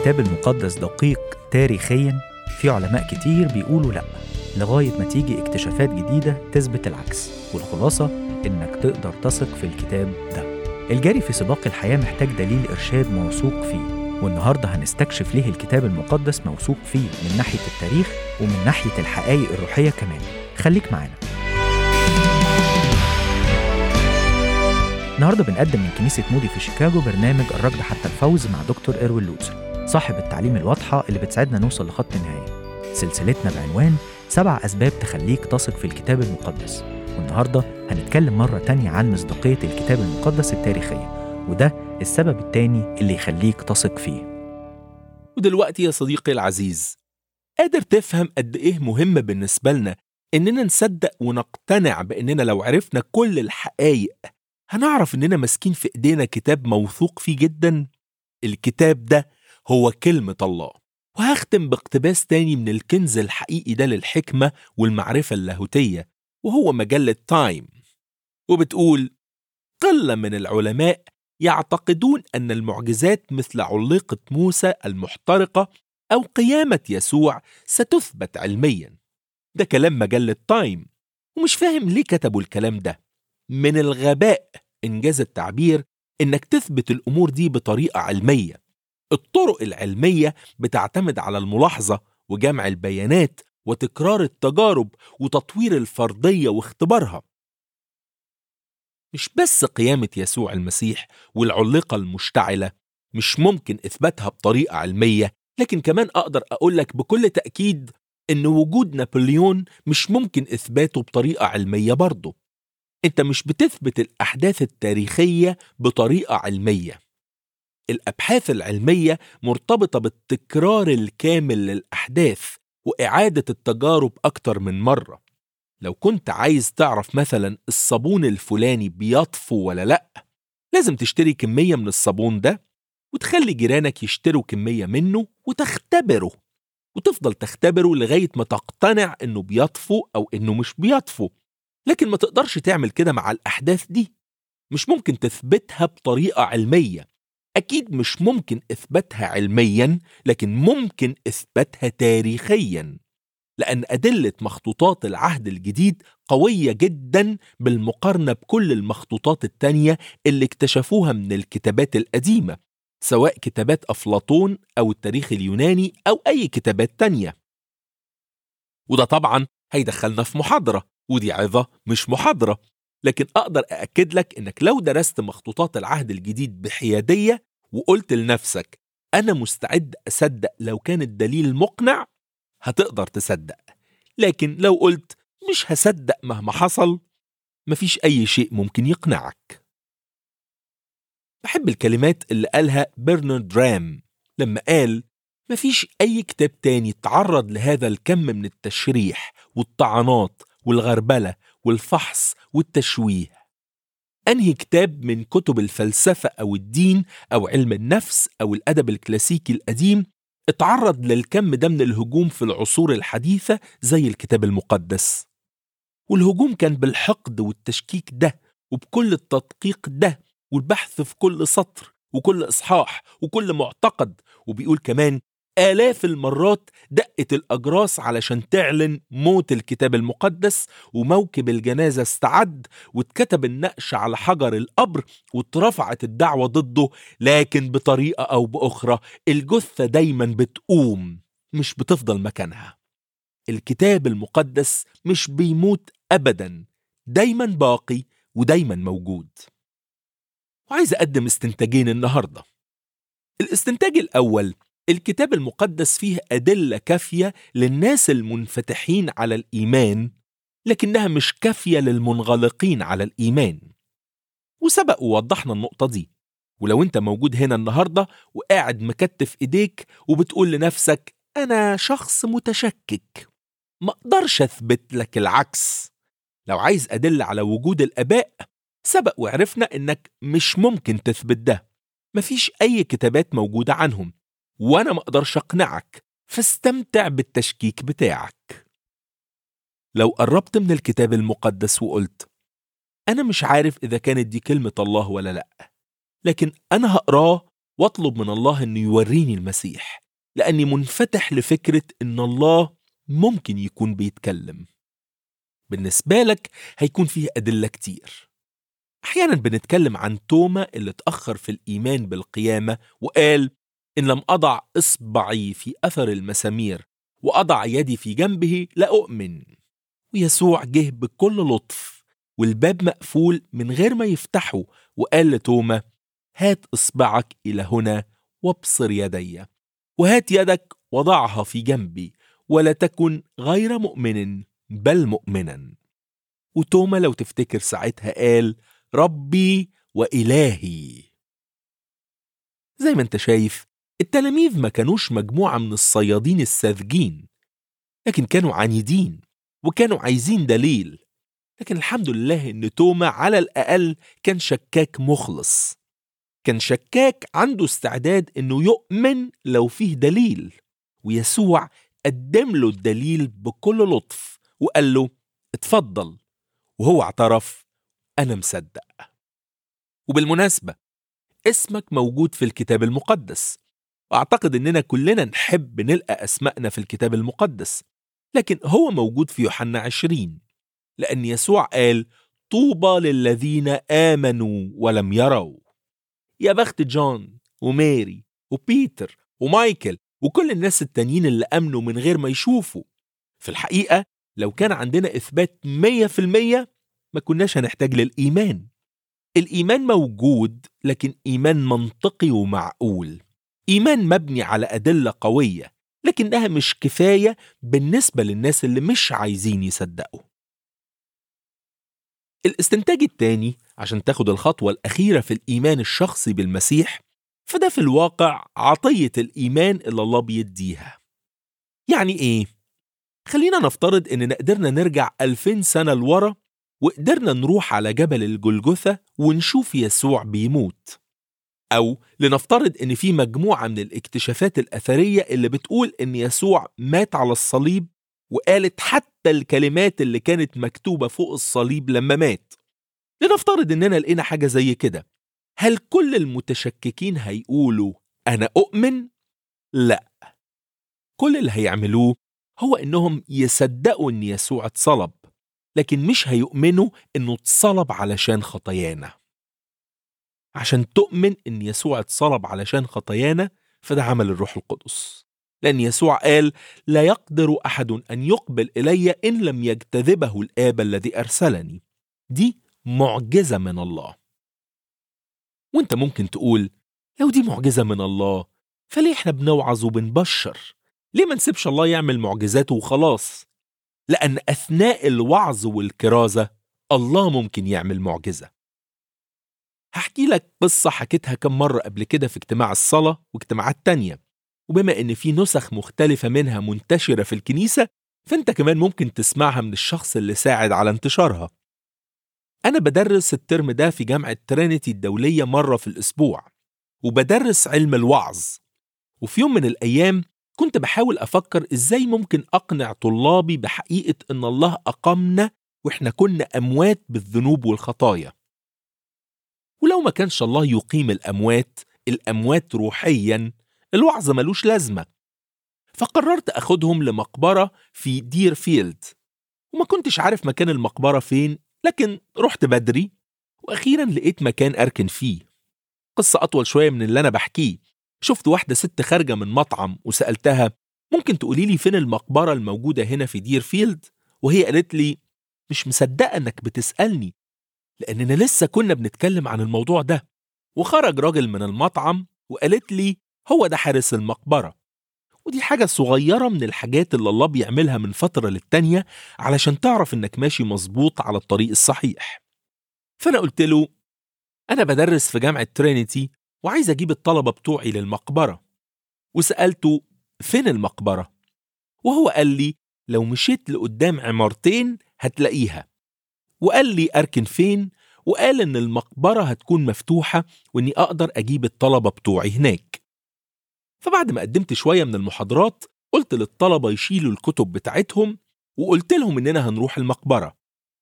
الكتاب المقدس دقيق تاريخياً؟ في علماء كتير بيقولوا لأ، لغاية ما تيجي اكتشافات جديدة تثبت العكس. والخلاصة إنك تقدر تثق في الكتاب ده. الجري في سباق الحياة محتاج دليل إرشاد موثوق فيه، والنهاردة هنستكشف ليه الكتاب المقدس موثوق فيه من ناحية التاريخ ومن ناحية الحقائق الروحية كمان. خليك معانا. النهاردة بنقدم من كنيسة مودي في شيكاغو برنامج الركض حتى الفوز مع دكتور إروين لوتسر، صاحب التعليم الواضحة اللي بتساعدنا نوصل لخط النهاية. سلسلتنا بعنوان 7 أسباب تخليك تثق في الكتاب المقدس. والنهاردة هنتكلم مرة تانية عن مصداقية الكتاب المقدس التاريخية، وده السبب التاني اللي يخليك تثق فيه. ودلوقتي يا صديقي العزيز، قادر تفهم قد إيه مهم بالنسبة لنا إننا نصدق ونقتنع بإننا لو عرفنا كل الحقائق هنعرف إننا ماسكين في إيدينا كتاب موثوق فيه جدا؟ الكتاب ده هو كلمة الله. وهختم باقتباس تاني من الكنز الحقيقي ده للحكمة والمعرفة اللاهوتية، وهو مجلة تايم، وبتقول: قلة من العلماء يعتقدون أن المعجزات مثل علقة موسى المحترقة أو قيامة يسوع ستثبت علميا. ده كلام مجلة تايم، ومش فاهم ليه كتبوا الكلام ده. من الغباء إنجاز التعبير إنك تثبت الأمور دي بطريقة علمية. الطرق العلمية بتعتمد على الملاحظة وجمع البيانات وتكرار التجارب وتطوير الفرضية واختبارها. مش بس قيامة يسوع المسيح والعلقة المشتعلة مش ممكن إثباتها بطريقة علمية، لكن كمان أقدر أقولك بكل تأكيد إن وجود نابليون مش ممكن إثباته بطريقة علمية برضه. أنت مش بتثبت الأحداث التاريخية بطريقة علمية. الأبحاث العلمية مرتبطة بالتكرار الكامل للأحداث وإعادة التجارب أكتر من مرة. لو كنت عايز تعرف مثلا الصابون الفلاني بيطفو ولا لأ، لازم تشتري كمية من الصابون ده وتخلي جيرانك يشتروا كمية منه وتختبره، وتفضل تختبره لغاية ما تقتنع إنه بيطفو أو إنه مش بيطفو. لكن ما تقدرش تعمل كده مع الأحداث دي. مش ممكن تثبتها بطريقة علمية. أكيد مش ممكن إثباتها علميا، لكن ممكن إثباتها تاريخيا، لأن أدلة مخطوطات العهد الجديد قوية جدا بالمقارنة بكل المخطوطات التانية اللي اكتشفوها من الكتابات القديمة، سواء كتابات أفلاطون أو التاريخ اليوناني أو أي كتابات تانية. وده طبعا هيدخلنا في محاضرة، ودي عظة مش محاضرة، لكن أقدر أأكد لك إنك لو درست مخطوطات العهد الجديد بحيادية وقلت لنفسك أنا مستعد أصدق لو كان الدليل مقنع، هتقدر تصدق. لكن لو قلت مش هصدق مهما حصل، مفيش أي شيء ممكن يقنعك. بحب الكلمات اللي قالها برنارد رام لما قال: مفيش أي كتاب تاني تعرض لهذا الكم من التشريح والطعنات والغربلة والفحص والتشويه. أنهي كتاب من كتب الفلسفة أو الدين أو علم النفس أو الأدب الكلاسيكي القديم اتعرض للكم ده من الهجوم في العصور الحديثة زي الكتاب المقدس؟ والهجوم كان بالحقد والتشكيك ده، وبكل التدقيق ده، والبحث في كل سطر وكل إصحاح وكل معتقد. وبيقول كمان آلاف المرات دقت الأجراس علشان تعلن موت الكتاب المقدس، وموكب الجنازة استعد، واتكتب النقش على حجر القبر، واترفعت الدعوة ضده. لكن بطريقة أو بأخرى الجثة دايما بتقوم، مش بتفضل مكانها. الكتاب المقدس مش بيموت أبدا، دايما باقي ودايما موجود. وعايز أقدم استنتاجين النهاردة. الاستنتاج الأول: الكتاب المقدس فيه أدلة كافية للناس المنفتحين على الإيمان، لكنها مش كافية للمنغلقين على الإيمان. وسبق ووضحنا النقطة دي. ولو أنت موجود هنا النهاردة وقاعد مكتف إيديك وبتقول لنفسك أنا شخص متشكك، ما أقدرش أثبت لك العكس. لو عايز أدل على وجود الآباء، سبق وعرفنا إنك مش ممكن تثبت ده. مفيش أي كتابات موجودة عنهم، وأنا ما أقدرش أقنعك، فاستمتع بالتشكيك بتاعك. لو قربت من الكتاب المقدس وقلت أنا مش عارف إذا كانت دي كلمة الله ولا لأ، لكن أنا هقراه واطلب من الله إنه يوريني المسيح، لأني منفتح لفكرة إن الله ممكن يكون بيتكلم. بالنسبة لك هيكون فيه أدلة كتير. أحيانا بنتكلم عن توما اللي اتأخر في الإيمان بالقيامة وقال إن لم أضع إصبعي في أثر المسامير وأضع يدي في جنبه لا أؤمن. ويسوع جه بكل لطف والباب مقفول من غير ما يفتحه، وقال لتوما: هات إصبعك إلى هنا وابصر يدي، وهات يدك وضعها في جنبي، ولا تكن غير مؤمن بل مؤمنا. وتوما لو تفتكر ساعتها قال: ربي وإلهي. زي ما انت شايف، التلاميذ ما كانوش مجموعة من الصيادين الساذجين، لكن كانوا عنيدين وكانوا عايزين دليل. لكن الحمد لله ان توما على الأقل كان شكاك مخلص، كان شكاك عنده استعداد انه يؤمن لو فيه دليل، ويسوع قدم له الدليل بكل لطف وقال له: اتفضل. وهو اعترف: أنا مصدق. وبالمناسبة، اسمك موجود في الكتاب المقدس، وأعتقد إننا كلنا نحب نلقى أسمائنا في الكتاب المقدس، لكن هو موجود في يوحنا 20، لأن يسوع قال: طوبى للذين آمنوا ولم يروا. يا بخت جون وماري وبيتر ومايكل وكل الناس التانيين اللي أمنوا من غير ما يشوفوا. في الحقيقة لو كان عندنا إثبات 100% ما كناش هنحتاج للإيمان. الإيمان موجود، لكن إيمان منطقي ومعقول، إيمان مبني على أدلة قوية، لكنها مش كفاية بالنسبة للناس اللي مش عايزين يصدقوا. الاستنتاج التاني عشان تاخد الخطوة الأخيرة في الإيمان الشخصي بالمسيح، فده في الواقع عطية الإيمان اللي الله بيديها. يعني إيه؟ خلينا نفترض إننا قدرنا نرجع 2000 سنة لورا وقدرنا نروح على جبل الجلجثة ونشوف يسوع بيموت. أو لنفترض إن في مجموعة من الاكتشافات الأثرية اللي بتقول إن يسوع مات على الصليب، وقالت حتى الكلمات اللي كانت مكتوبة فوق الصليب لما مات. لنفترض إننا لقينا حاجة زي كده، هل كل المتشككين هيقولوا أنا أؤمن؟ لا، كل اللي هيعملوه هو إنهم يصدقوا إن يسوع اتصلب، لكن مش هيؤمنوا إنه اتصلب علشان خطايانا. عشان تؤمن إن يسوع اتصلب علشان خطايانا، فده عمل الروح القدس، لأن يسوع قال: لا يقدر أحد أن يقبل إلي إن لم يجتذبه الآب الذي أرسلني. دي معجزة من الله. وانت ممكن تقول: لو دي معجزة من الله، فليه احنا بنوعظ وبنبشر؟ ليه ما نسيبش الله يعمل معجزاته وخلاص؟ لأن أثناء الوعظ والكرازة الله ممكن يعمل معجزة. هحكي لك قصة حكيتها كم مرة قبل كده في اجتماع الصلاة واجتماعات تانية، وبما إن في نسخ مختلفة منها منتشرة في الكنيسة، فأنت كمان ممكن تسمعها من الشخص اللي ساعد على انتشارها. أنا بدرس الترم ده في جامعة ترينيتي الدولية مرة في الأسبوع، وبدرس علم الوعظ. وفي يوم من الأيام كنت بحاول أفكر إزاي ممكن أقنع طلابي بحقيقة إن الله أقامنا وإحنا كنا أموات بالذنوب والخطايا. ولو ما كانش الله يقيم الأموات روحياً، الوعظ ملوش لازمة. فقررت أخدهم لمقبرة في ديرفيلد، وما كنتش عارف مكان المقبرة فين، لكن رحت بدري وأخيراً لقيت مكان أركن فيه. قصة أطول شوية من اللي أنا بحكيه. شفت واحدة ست خارجة من مطعم وسألتها: ممكن تقولي لي فين المقبرة الموجودة هنا في ديرفيلد؟ وهي قالت لي: مش مصدقة أنك بتسألني، لأننا لسه كنا بنتكلم عن الموضوع ده. وخرج راجل من المطعم وقالت لي: هو ده حارس المقبرة. ودي حاجة صغيرة من الحاجات اللي الله بيعملها من فترة للتانية علشان تعرف إنك ماشي مظبوط على الطريق الصحيح. فأنا قلت له: أنا بدرس في جامعة ترينيتي وعايز أجيب الطلبة بتوعي للمقبرة. وسألته: فين المقبرة؟ وهو قال لي: لو مشيت لقدام عمارتين هتلاقيها. وقال لي أركن فين، وقال إن المقبرة هتكون مفتوحة وإني أقدر أجيب الطلبة بتوعي هناك. فبعد ما قدمت شوية من المحاضرات، قلت للطلبة يشيلوا الكتب بتاعتهم، وقلت لهم إننا هنروح المقبرة،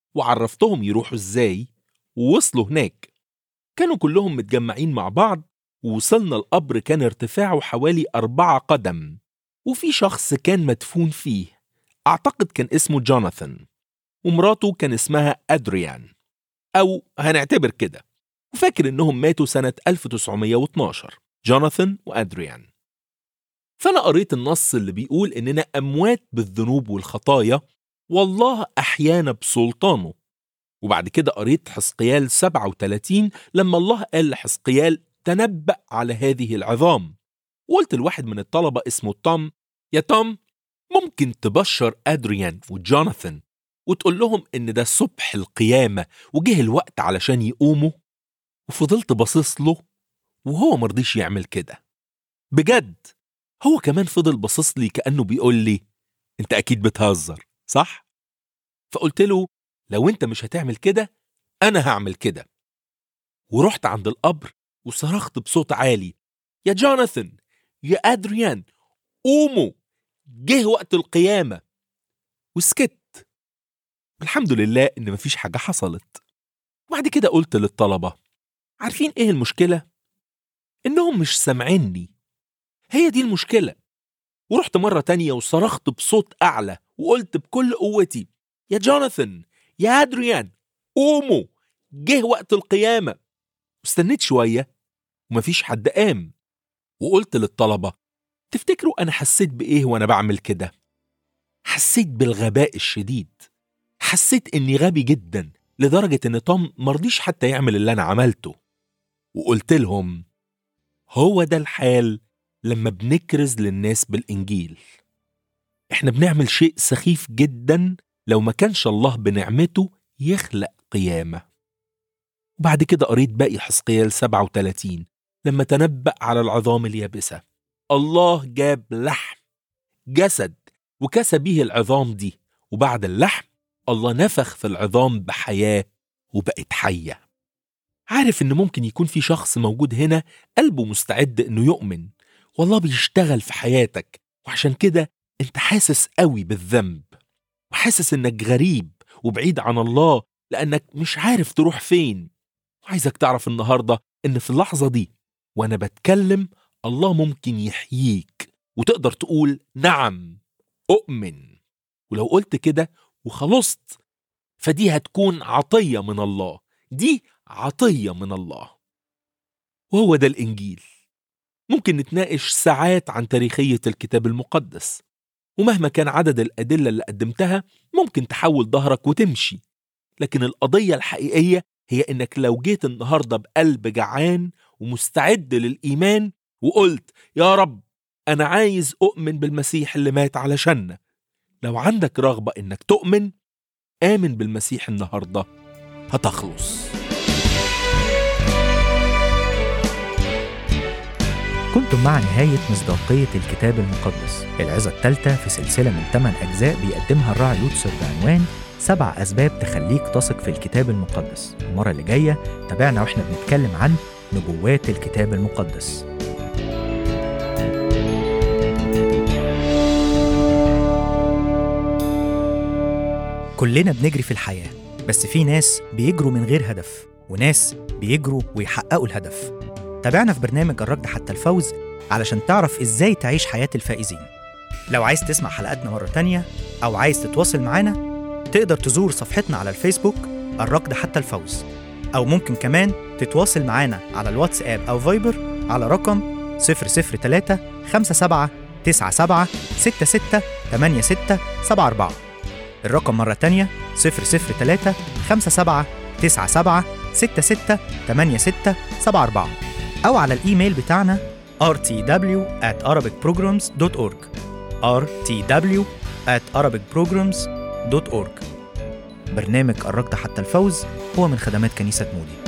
وعرفتهم يروحوا إزاي. ووصلوا هناك كانوا كلهم متجمعين مع بعض، ووصلنا القبر كان ارتفاعه حوالي 4 قدم، وفي شخص كان مدفون فيه، أعتقد كان اسمه جوناثان، ومراته كان اسمها أدريان، أو هنعتبر كده، وفاكر إنهم ماتوا سنة 1912، جوناثان وأدريان. فأنا قريت النص اللي بيقول إننا أموات بالذنوب والخطايا، والله أحيانا بسلطانه. وبعد كده قريت حزقيال 37 لما الله قال لحزقيال تنبأ على هذه العظام. وقلت لواحد من الطلبة اسمه توم، يا توم، ممكن تبشر أدريان وجوناثان وتقول لهم إن ده صبح القيامة وجه الوقت علشان يقوموا؟ وفضلت باصص له وهو مرضيش يعمل كده. بجد هو كمان فضل باصص لي كأنه بيقول لي انت أكيد بتهزر، صح؟ فقلت له لو انت مش هتعمل كده أنا هعمل كده. ورحت عند القبر وصرخت بصوت عالي، يا جوناثان، يا أدريان، قوموا، جه وقت القيامة. وسكت. الحمد لله إن مفيش حاجة حصلت. وبعد كده قلت للطلبة، عارفين إيه المشكلة؟ إنهم مش سامعيني، هي دي المشكلة. ورحت مرة تانية وصرخت بصوت أعلى وقلت بكل قوتي، يا جوناثان، يا أدريان، قوموا، جه وقت القيامة. واستنيت شوية ومفيش حد قام. وقلت للطلبة، تفتكروا أنا حسيت بإيه وأنا بعمل كده؟ حسيت بالغباء الشديد. حسيت إني غبي جدا لدرجة إن توم مرضيش حتى يعمل اللي أنا عملته. وقلت لهم، هو ده الحال لما بنكرز للناس بالإنجيل. إحنا بنعمل شيء سخيف جدا لو ما كانش الله بنعمته يخلق قيامة. وبعد كده قريت باقي حزقيال 37 لما تنبأ على العظام اليابسة. الله جاب لحم، جسد، وكسى به العظام دي، وبعد اللحم الله نفخ في العظام بحياة وبقت حية. عارف إن ممكن يكون في شخص موجود هنا قلبه مستعد إنه يؤمن، والله بيشتغل في حياتك، وعشان كده أنت حاسس قوي بالذنب، وحاسس إنك غريب وبعيد عن الله لأنك مش عارف تروح فين. وعايزك تعرف النهاردة إن في اللحظة دي وأنا بتكلم الله ممكن يحييك، وتقدر تقول نعم أؤمن. ولو قلت كده وخلصت فدي هتكون عطية من الله، دي عطية من الله. وهو ده الإنجيل. ممكن نتناقش ساعات عن تاريخية الكتاب المقدس، ومهما كان عدد الأدلة اللي قدمتها ممكن تحول ظهرك وتمشي، لكن القضية الحقيقية هي إنك لو جيت النهاردة بقلب جعان ومستعد للإيمان وقلت يا رب أنا عايز أؤمن بالمسيح اللي مات علشاننا، لو عندك رغبة إنك تؤمن، آمن بالمسيح النهاردة هتخلص. كنتم مع نهاية مصداقية الكتاب المقدس، العظة الثالثة في سلسلة من 8 أجزاء بيقدمها الراعي لوتسر بعنوان 7 أسباب تخليك تثق في الكتاب المقدس. المرة اللي جاية تابعنا وإحنا بنتكلم عن نبوات الكتاب المقدس. كلنا بنجري في الحياة، بس في ناس بيجروا من غير هدف، وناس بيجروا ويحققوا الهدف. تابعنا في برنامج الركض حتى الفوز علشان تعرف إزاي تعيش حياة الفائزين. لو عايز تسمع حلقاتنا مرة تانية أو عايز تتواصل معنا، تقدر تزور صفحتنا على الفيسبوك الركض حتى الفوز، أو ممكن كمان تتواصل معنا على الواتساب أو فايبر على رقم 003 57 97 66 86 74. الرقم مرة تانية 003 57 97 66 86 74، أو على الإيميل بتاعنا rtw@arabicprograms.org rtw@arabicprograms.org. برنامج الركض حتى الفوز هو من خدمات كنيسة مودي.